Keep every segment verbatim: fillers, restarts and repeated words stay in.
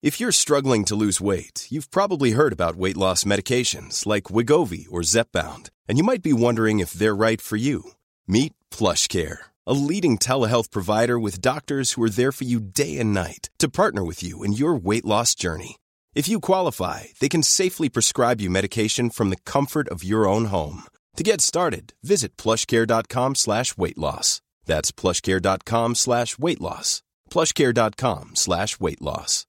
If you're struggling to lose weight, you've probably heard about weight loss medications like Wegovy or Zepbound, and you might be wondering if they're right for you. Meet PlushCare, a leading telehealth provider with doctors who are there for you day and night to partner with you in your weight loss journey. If you qualify, they can safely prescribe you medication from the comfort of your own home. To get started, visit plushcare.com slash weight loss. That's plushcare.com slash weight loss. plushcare.com slash weight loss.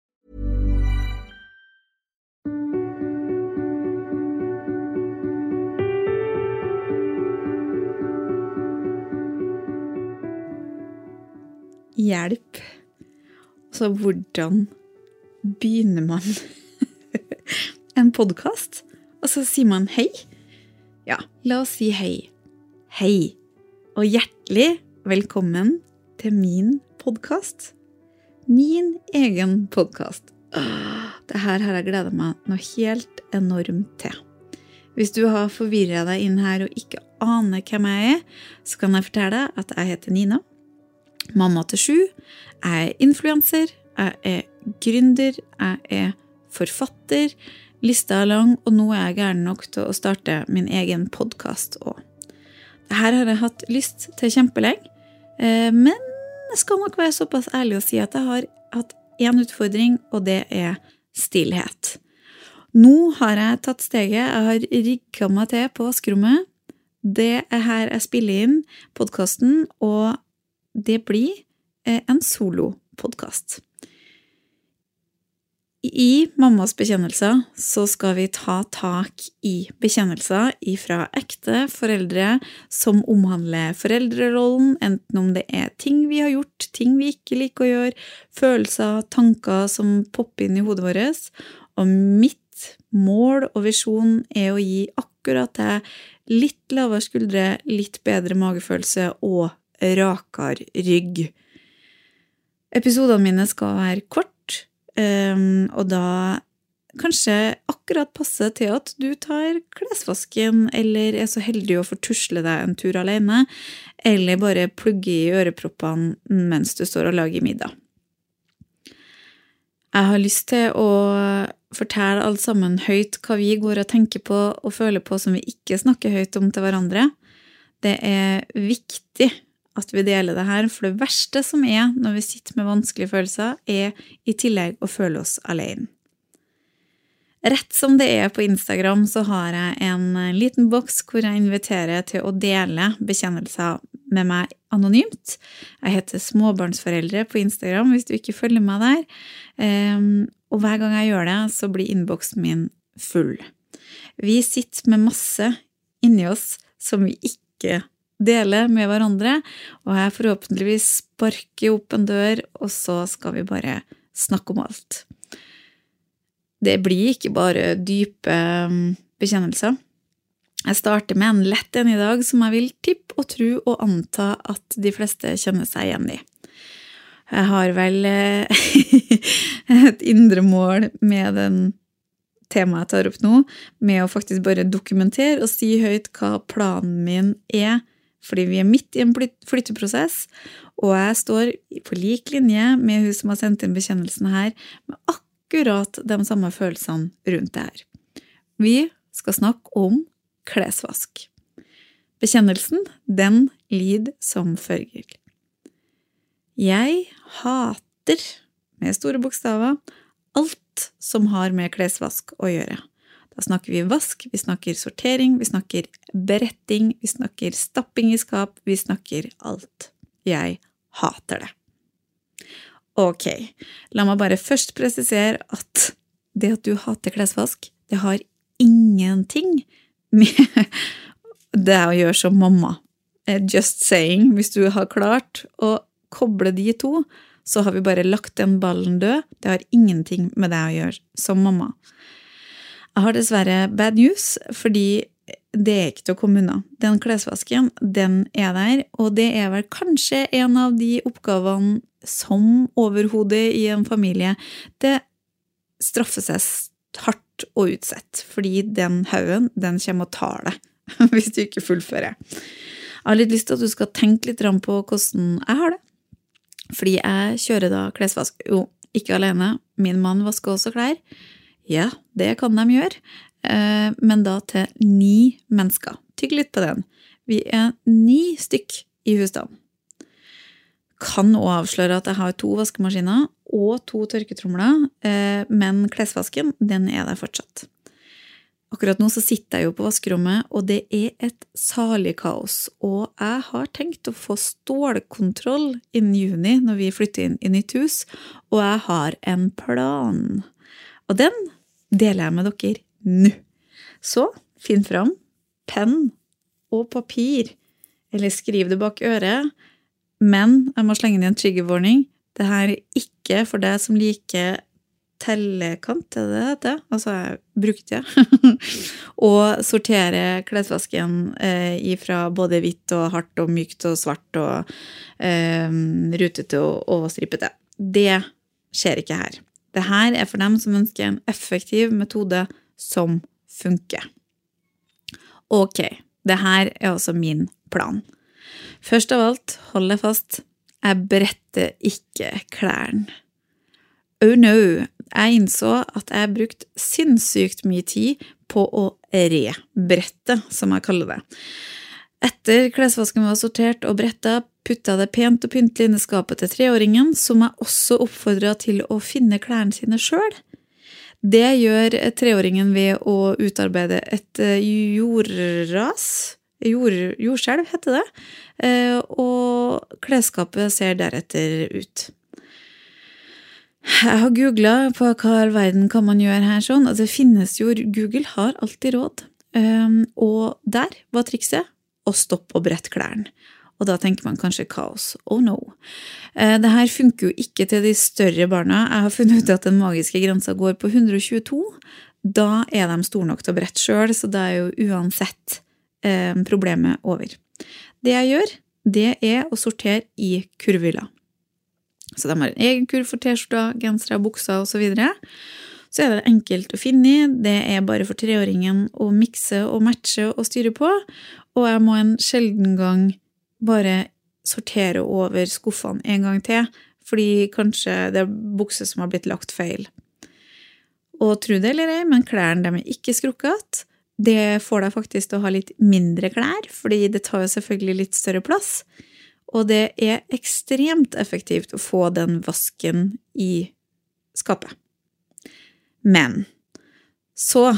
Hjelp. Så hvordan begynner man en podcast? Og så sier man hei. Ja, la oss si hei. Hei. Og hjertelig velkommen til min podcast. Min egen podcast. Åh, det her har jeg gledet meg noe helt enormt til. Hvis du har forvirret deg inn her og ikke aner hvem jeg er, så kan jeg fortelle deg at jeg heter Nina. Mamma til sju, jeg er influencer, jeg er gründer, jeg er forfatter, lista er lang, og nå er jeg gæren nok til å starte min egen podcast også. Dette har jeg hatt lyst til kjempelenge, men jeg skal nok være såpass ærlig å si at jeg har hatt en utfordring, og det er stillhet. Nå har jeg tatt steget, jeg har rigget meg til på vaskerommet. Det er her jeg spiller inn podcasten, og det blir en solo-podcast. I Mammas bekjennelser så skal vi ta tak i bekjennelser fra ekte foreldre som omhandler foreldrerollen, enten om det er ting vi har gjort, ting vi ikke liker å gjøre, følelser, tanker som popper inn i hodet vårt. Og mitt mål og visjon er å gi akkurat det litt lavere skuldre, litt bedre magefølelse og rakere rygg. Episodene mine skal være kort, um, og da kanskje akkurat passe til at du tar klesvasken, eller er så heldig å få tusle deg en tur alene, eller bare plugge i øreproppene mens du står og lager middag. Jeg har lyst til å fortelle alt sammen høyt hva vi går og tenker på og føler på som vi ikke snakker høyt om til hverandre. Det er viktig at vi deler det her, for det verste som er når vi sitter med vanskelige følelser, er i tillegg å føle oss alene. Rett som det er på Instagram, så har jeg en liten boks hvor jeg inviterer til å dele bekjennelser med meg anonymt. Jeg heter Småbarnsforeldre på Instagram, hvis du ikke følger meg der. Og hver gang jeg gjør det, så blir innboksen min full. Vi sitter med masse inni oss som vi ikke dele med hverandre, og jeg forhåpentligvis sparker opp en dør, og så skal vi bare snakke om alt. Det blir ikke bare dype bekjennelser. Jeg starter med en lett en i dag, som jeg vil tippe og tro og anta at de fleste kjenner seg igjen i. Jeg har vel et indre mål med den temaet jeg tar opp nå, med å faktisk bare dokumentere og si høyt hva planen min er, fordi vi er midt i en flytteprosess, og jeg står på lik linje med hun som har sendt inn bekjennelsen her, med akkurat de samme følelsene rundt det her. Vi skal snakke om klesvask. Bekjennelsen, den lyder som følger. Jeg hater, med store bokstaver, alt som har med klesvask å gjøre. Da snakker vi vask, vi snakker sortering, vi snakker beretting, vi snakker stapping i skap, vi snakker alt. Jeg hater det. Ok, la meg bare først presisere at det at du hater klesvask, det har ingenting med det å gjøre som mamma. Just saying, hvis du har klart å koble de to, så har vi bare lagt den ballen død. Det har ingenting med det å gjøre som mamma. Jeg har dessverre bad news, fordi det er ikke til å komme unna. Den klesvasken, den er der, og det er vel kanskje en av de oppgavene som overhodet i en familie, det straffer seg hardt og utsett, fordi den haugen, den kommer og tar deg, hvis du ikke fullfører. Jeg har litt lyst til at du skal tenke litt på hvordan jeg har det. Fordi jeg kjører da klesvask. Jo, ikke alene. Min mann vasker også klær. Ja, det kan de gjøre, eh, men da til ni mennesker. Tygg litt på den. Vi er ni stykk i husstanden. Kan også avsløre at jeg har to vaskemaskiner og to tørketromler, eh, men klesvasken, den er der fortsatt. Akkurat nå så sitter jeg jo på vaskerommet, og det er et salig kaos, og jeg har tenkt å få stålkontroll innen juni når vi flytter inn i nytt hus, og jeg har en plan. Og den deler jeg med dere nå. Så finn fram penn og papir, eller skriv det bak øret, men jeg må slenge inn en trigger warning. Det her er ikke for deg som liker tellekant, er det dette? Altså, jeg brukte det. Og sortere klesvasken eh, fra både hvitt og hardt og mykt og svart og eh, rutete og, og stripete. Det skjer ikke her. Det her er for dem som ønsker en effektiv metode som funker. Ok, det her er altså min plan. Først av alt, hold deg fast, jeg bretter ikke klærne. Oh no, jeg innså at jeg brukt sinnssykt mye tid på å rebrette, som jeg kaller det. Etter klesvasken var sortert og brettet, puttet det pent og pyntelig inn i skapet til treåringen, som jeg også oppfordret til å finne klærne sine selv. Det gjør treåringen ved å utarbeide et jordras, jord, jordskjelv heter det, og klesskapet ser deretter ut. Jeg har googlet på hva all verden kan man gjøre her sånn, og det finnes jo, Google har alltid råd, um, og der var trikset å stoppe og brette klærne. Og da tenker man kanskje kaos. Oh no. Uh, det her funker jo ikke til de større barna. Jeg har funnet ut at den magiske grensen går på hundre og tjueto. Da er de store nok til å brette selv, så da er jo uansett um, problemet over. Det jeg gjør, det er å sortere i kurvhylla. Så de har en egen kurv for t-skjorter, gensere, bukser og så videre. Så er det enkelt å finne i. Det er bare for treåringen å mikse og matche og styre på. Og jeg må en sjelden gang bare sortere over skuffene en gang til, fordi kanskje det er bukser som har blitt lagt feil. Og tro det eller ei, men klærne de er ikke skrukket. Det får deg faktisk til å ha litt mindre klær, fordi det tar jo selvfølgelig litt større plass. Og det er ekstremt effektivt å få den vasken i skapet. Men så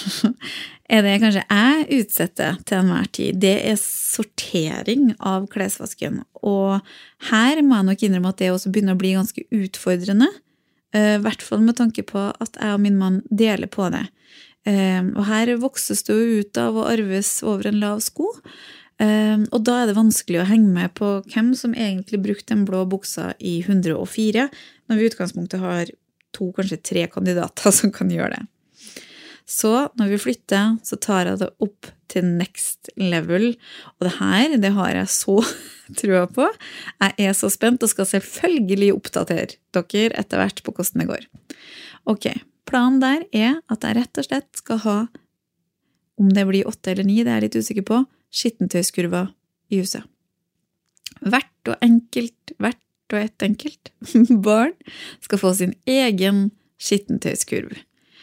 er det kanskje jeg utsetter til enhver tid. Det er sortering av klesvasken. Og her må jeg nok innrømme at det også begynner å bli ganske utfordrende. I hvert fall med tanke på at jeg og min mann deler på det. Og her vokses det jo ut av å arves over en lav sko. Um, og da er det vanskelig å henge med på hvem som egentlig brukte den blå buksa i hundre og fire, når vi i utgangspunktet har to, kanskje tre kandidater som kan gjøre det. Så når vi flytter, så tar jeg det opp til next level, og det her, det har jeg så trua på. Jeg er så spent og skal selvfølgelig oppdatere dere etter hvert på hvordan det går. Ok, planen der er at jeg rett og slett skal ha, om det blir åtte eller ni, det er jeg litt usikker på, skittentøyskurver i huset. Hvert og enkelt, hvert og ett enkelt barn skal få sin egen skittentøyskurv.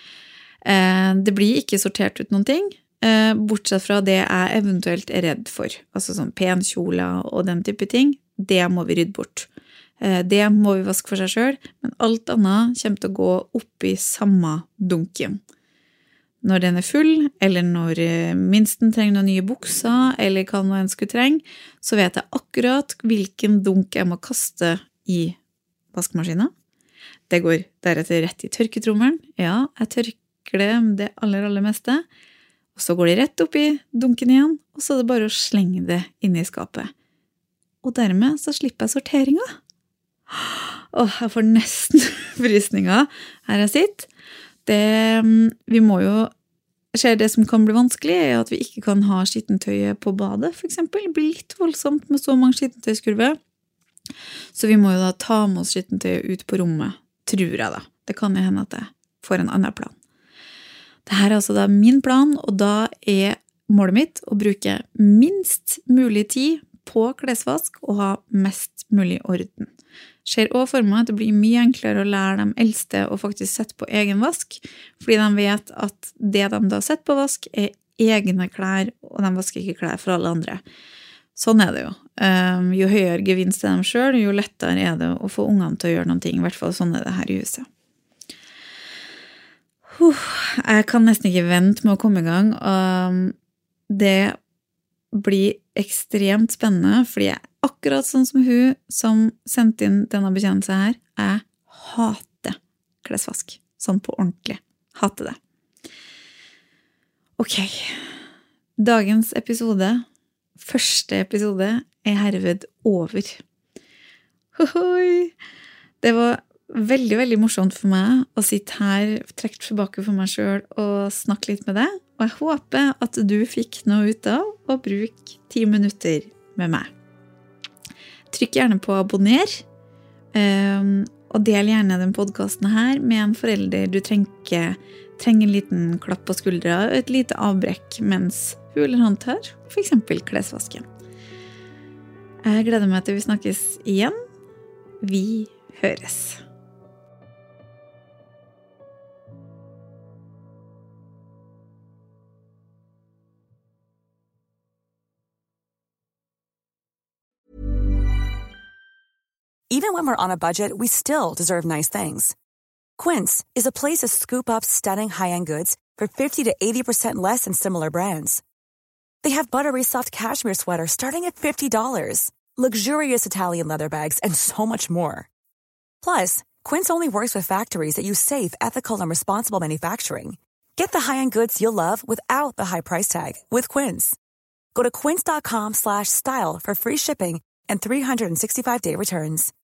Eh, det blir ikke sortert ut noen ting, eh, bortsett fra det jeg eventuelt er redd for. Altså sånn penkjoler og den type ting, det må vi rydde bort. Eh, det må vi vaske for seg selv, men alt annet kommer til å gå opp i samme dunken. Når den er full, eller når minsten trenger noen nye bukser, eller hva noe en skulle trenge, så vet jeg akkurat hvilken dunk jeg må kaste i vaskemaskinen. Det går deretter rett i tørketrommelen. Ja, jeg tørker det, det aller, aller meste. Og så går det rett opp i dunken igjen, og så er det bare å slenge det inn i skapet. Og dermed så slipper jeg sorteringen. Åh, jeg får nesten frysninger her jeg sitter. Det, vi må jo, skjer det som kan bli vanskelig, er at vi ikke kan ha skittentøyet på badet, for eksempel. Det blir litt voldsomt med så mange skittentøyskurver. Så vi må jo da ta med oss skittentøyet ut på rommet, tror jeg da. Det kan jo hende at jeg får en annen plan. Dette er altså da min plan, og da er målet mitt å bruke minst mulig tid på klesvask og ha mest mulig orden. ser også for meg at det blir mye enklere å lære de eldste å faktisk sette på egen vask, fordi de vet at det de da setter på vask er egne klær, og de vasker ikke klær for alle andre. Sånn er det jo. Um, jo høyere gevinst er de selv, jo lettere er det å få ungene til å gjøre noen ting. I hvert fall sånn er det her i huset. Uh, jeg kan nesten ikke vente med å komme i gang. Um, det blir ekstremt spennende, fordi jeg er akkurat sånn som hun som sendte inn denne bekjennelsen her. Jeg hater klesvask. Sånn på ordentlig. Hater det. Ok. Dagens episode, første episode, er herved over. Hohoi! Det var veldig, veldig morsomt for meg å sitte her, trekt tilbake for meg selv og snakke litt med deg. Og jeg håper at du fikk noe ut av å bruke ti minutter med meg. Trykk gjerne på abonner, um, og del gjerne den podcasten her med en forelder du trenger, trenger en liten klapp på skuldra, et lite avbrekk mens hun eller han tar, for eksempel klesvasken. Jeg gleder meg til vi snakkes igjen. Vi høres. Even when we're on a budget, we still deserve nice things. Quince is a place to scoop up stunning high-end goods for fifty to eighty percent less than similar brands. They have buttery soft cashmere sweaters starting at fifty dollars, luxurious Italian leather bags, and so much more. Plus, Quince only works with factories that use safe, ethical, and responsible manufacturing. Get the high-end goods you'll love without the high price tag with Quince. Go to quince.com slash style for free shipping and three sixty-five day returns.